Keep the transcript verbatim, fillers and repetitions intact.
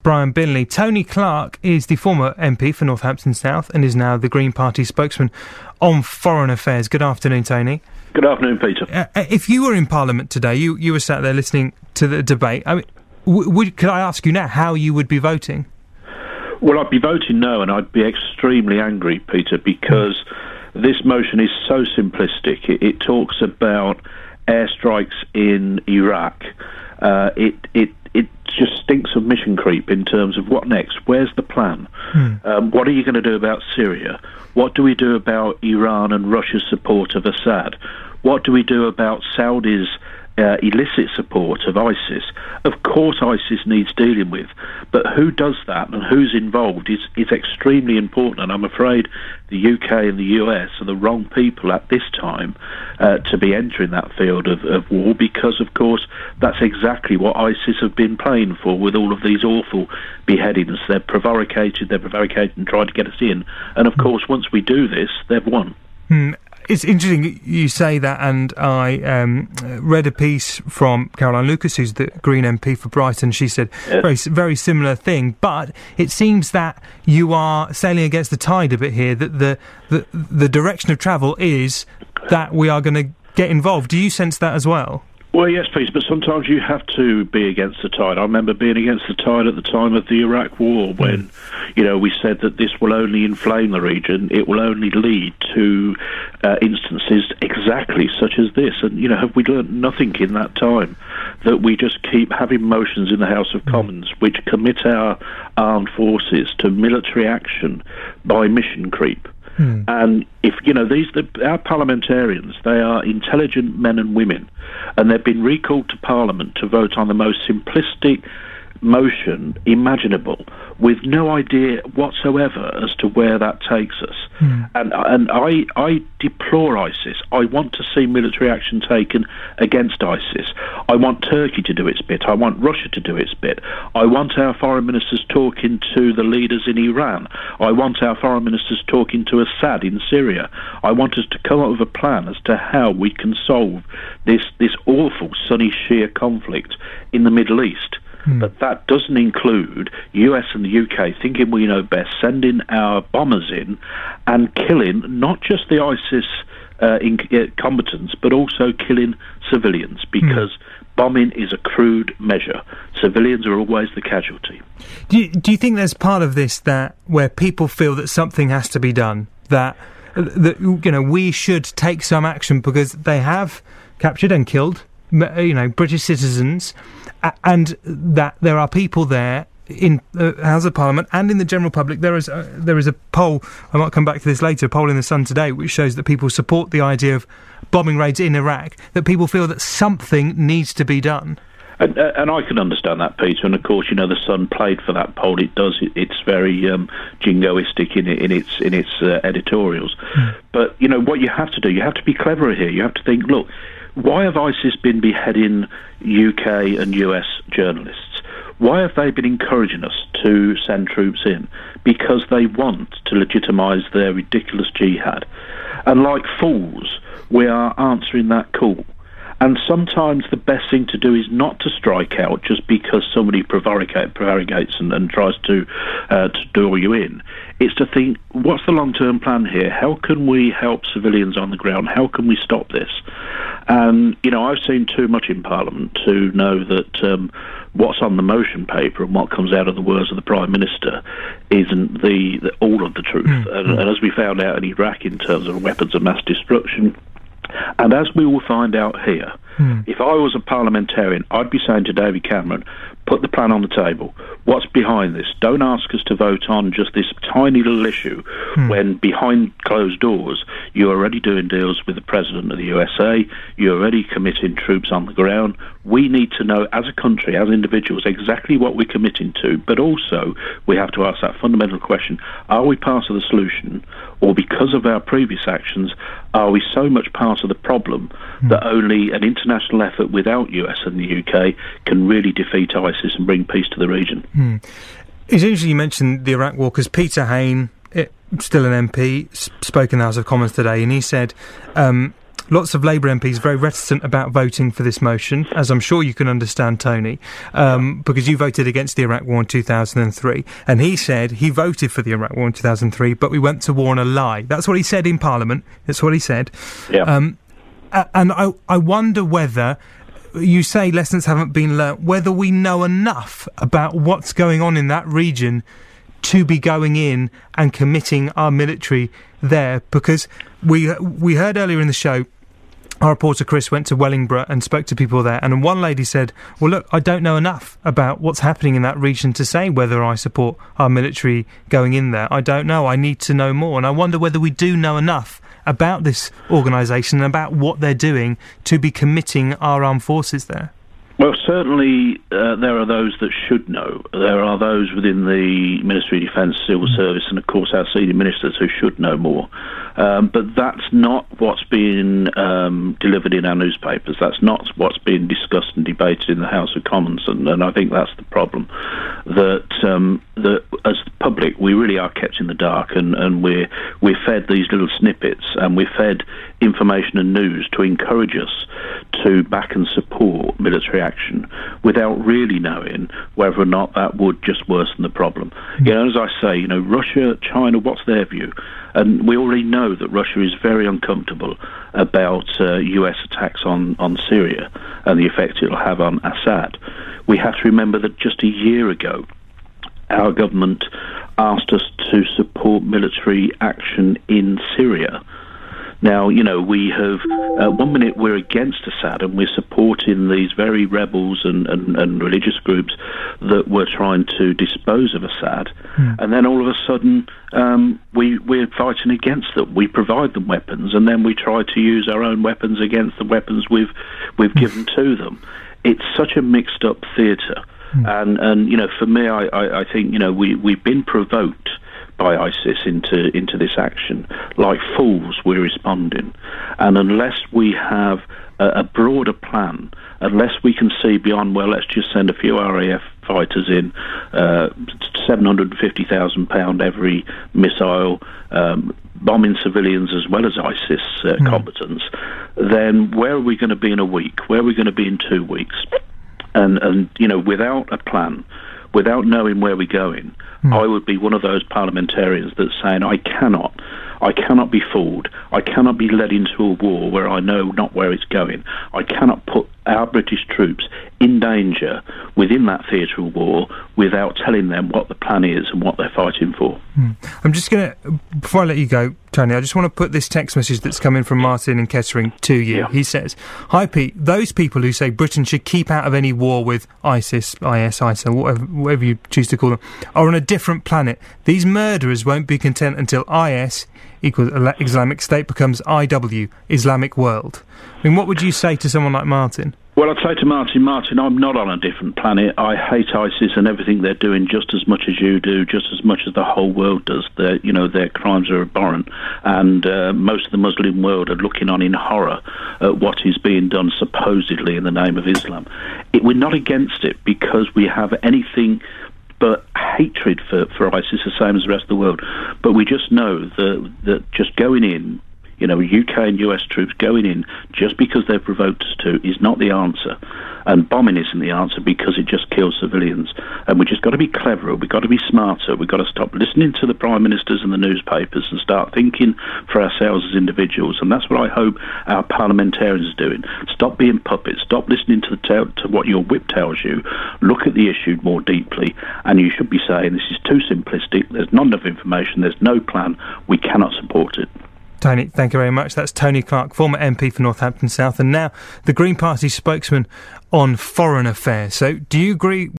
Brian Binley. Tony Clark is the former M P for Northampton South and is now the Green Party spokesman on foreign affairs. Good afternoon, Tony. Good afternoon, Peter. Uh, if you were in Parliament today, you, you were sat there listening to the debate, I mean, w- would, could I ask you now how you would be voting? Well, I'd be voting no, and I'd be extremely angry, Peter, because mm. this motion is so simplistic. It, it talks about airstrikes in Iraq. Uh, it it it just stinks of mission creep in terms of what next? Where's the plan? Hmm. Um, what are you going to do about Syria? What do we do about Iran and Russia's support of Assad? What do we do about Saudi's uh, illicit support of ISIS? Of course ISIS needs dealing with, but who does that and who's involved is, is extremely important, and I'm afraid the U K and the U S are the wrong people at this time uh, to be entering that field of, of war, because of course that's exactly what ISIS have been playing for with all of these awful beheadings. They've prevaricated, they've prevaricated and tried to get us in, and of course once we do this, they've won. Hmm. It's interesting you say that, and I um, read a piece from Caroline Lucas, who's the Green M P for Brighton. She said yes. very very similar thing, but it seems that you are sailing against the tide a bit here, that the, the, the direction of travel is that we are going to get involved. Do you sense that as well? Well, yes, please, but sometimes you have to be against the tide. I remember being against the tide at the time of the Iraq War when, mm. you know, we said that this will only inflame the region. It will only lead to uh, instances exactly such as this. And, you know, have we learnt nothing in that time? That we just keep having motions in the House of Commons which commit our armed forces to military action by mission creep. Hmm. And if, you know, these the, our parliamentarians, they are intelligent men and women, and they've been recalled to Parliament to vote on the most simplistic motion imaginable, with no idea whatsoever as to where that takes us. Hmm. And and I I deplore ISIS. I want to see military action taken against ISIS. I want Turkey to do its bit. I want Russia to do its bit. I want our foreign ministers talking to the leaders in Iran. I want our foreign ministers talking to Assad in Syria. I want us to come up with a plan as to how we can solve this this awful Sunni Shia conflict in the Middle East. Hmm. But that doesn't include U S and the U K thinking we know best, sending our bombers in and killing not just the ISIS uh, in, uh, combatants, but also killing civilians, because hmm. bombing is a crude measure. Civilians are always the casualty. Do you, do you think there's part of this that where people feel that something has to be done, that that you know we should take some action because they have captured and killed, you know, British citizens, and that there are people there in the uh, House of Parliament and in the general public. There is a, there is a poll, I might come back to this later, a poll in The Sun today, which shows that people support the idea of bombing raids in Iraq, that people feel that something needs to be done. And, uh, and I can understand that, Peter. And of course, you know, The Sun played for that poll. It does. It, it's very um, jingoistic in, in its in its uh, editorials. Mm. But you know what you have to do. You have to be cleverer here. You have to think. Look, why have ISIS been beheading U K and U S journalists? Why have they been encouraging us to send troops in? Because they want to legitimise their ridiculous jihad. And like fools, we are answering that call. And sometimes the best thing to do is not to strike out just because somebody prevaricate, prevaricates and, and tries to, uh, to draw you in. It's to think, what's the long-term plan here? How can we help civilians on the ground? How can we stop this? And, you know, I've seen too much in Parliament to know that um, what's on the motion paper and what comes out of the words of the Prime Minister isn't the, the all of the truth. Mm-hmm. And, and as we found out in Iraq in terms of weapons of mass destruction, and as we will find out here, mm. if I was a parliamentarian, I'd be saying to David Cameron, put the plan on the table. What's behind this? Don't ask us to vote on just this tiny little issue mm. when behind closed doors you're already doing deals with the President of the U S A, you're already committing troops on the ground. We need to know as a country, as individuals, exactly what we're committing to, but also we have to ask that fundamental question, are we part of the solution, or because of our previous actions, are we so much part of the problem mm. that only an international effort without U S and the U K can really defeat ISIS and bring peace to the region? Mm. It's interesting you mentioned the Iraq War, because Peter Hain, it, still an M P, spoke in the House of Commons today, and he said um, lots of Labour M Ps very reticent about voting for this motion, as I'm sure you can understand, Tony, um, because you voted against the Iraq War in two thousand three, and he said he voted for the Iraq War in two thousand three, but we went to war on a lie. That's what he said in Parliament. That's what he said. Yeah. Um, and I, I wonder whether... You say lessons haven't been learnt, whether we know enough about what's going on in that region to be going in and committing our military there, because we we heard earlier in the show, our reporter Chris went to Wellingborough and spoke to people there, and one lady said, well, look, I don't know enough about what's happening in that region to say whether I support our military going in there. I don't know. I need to know more. And I wonder whether we do know enough about this organisation and about what they're doing to be committing our armed forces there. Well, certainly uh, there are those that should know. There are those within the Ministry of Defence, Civil Service, and of course our senior ministers who should know more. Um, but that's not what's being um, delivered in our newspapers. That's not what's being discussed and debated in the House of Commons, and, and I think that's the problem. That um, that as the public, we really are kept in the dark, and, and we're we're fed these little snippets, and we're fed information and news to encourage us to back and support military action without really knowing whether or not that would just worsen the problem. Mm-hmm. You know, as I say, you know, Russia, China, what's their view? And we already know that Russia is very uncomfortable about uh, U S attacks on, on Syria and the effect it'll have on Assad. We have to remember that just a year ago, our government asked us to support military action in Syria. Now, you know, we have, uh, one minute we're against Assad and we're supporting these very rebels and, and, and religious groups that were trying to dispose of Assad. Mm. And then all of a sudden, um, we, we're fighting against them. We provide them weapons, and then we try to use our own weapons against the weapons we've, we've given to them. It's such a mixed up theatre. Mm. And, and, you know, for me, I, I, I think, you know, we, we've been provoked by ISIS into into this action. Like fools, we're responding. And unless we have a, a broader plan, unless we can see beyond, well, let's just send a few R A F fighters in, uh, seven hundred fifty thousand pounds every missile, um, bombing civilians as well as ISIS uh, mm. combatants, then where are we going to be in a week? Where are we going to be in two weeks? And, and you know, without a plan, without knowing where we're going, mm. I would be one of those parliamentarians that's saying, I cannot, I cannot be fooled. I cannot be led into a war where I know not where it's going. I cannot put our British troops in danger within that theatre of war without telling them what the plan is and what they're fighting for. Mm. I'm just going to, before I let you go, Tony, I just want to put this text message that's come in from Martin in Kettering to you. Yeah. He says, hi Pete, those people who say Britain should keep out of any war with ISIS, I S, I S I L, whatever, whatever you choose to call them, are on a different planet. These murderers won't be content until I S equals Islamic State becomes I W, Islamic World. I mean, what would you say to someone like Martin? Well, I'd say to Martin, Martin, I'm not on a different planet. I hate ISIS and everything they're doing just as much as you do, just as much as the whole world does. Their, you know, their crimes are abhorrent, and uh, most of the Muslim world are looking on in horror at what is being done supposedly in the name of Islam. It, we're not against it because we have anything but hatred for, for ISIS, the same as the rest of the world. But we just know that, that just going in, you know, U K and U S troops going in just because they've provoked us to is not the answer. And bombing isn't the answer because it just kills civilians. And we've just got to be cleverer, we've got to be smarter, we've got to stop listening to the prime ministers and the newspapers and start thinking for ourselves as individuals. And that's what I hope our parliamentarians are doing. Stop being puppets, stop listening to, the tell, to what your whip tells you, look at the issue more deeply, and you should be saying this is too simplistic, there's not enough information, there's no plan, we cannot support it. Tony, thank you very much. That's Tony Clark, former M P for Northampton South, and now the Green Party spokesman on foreign affairs. So do you agree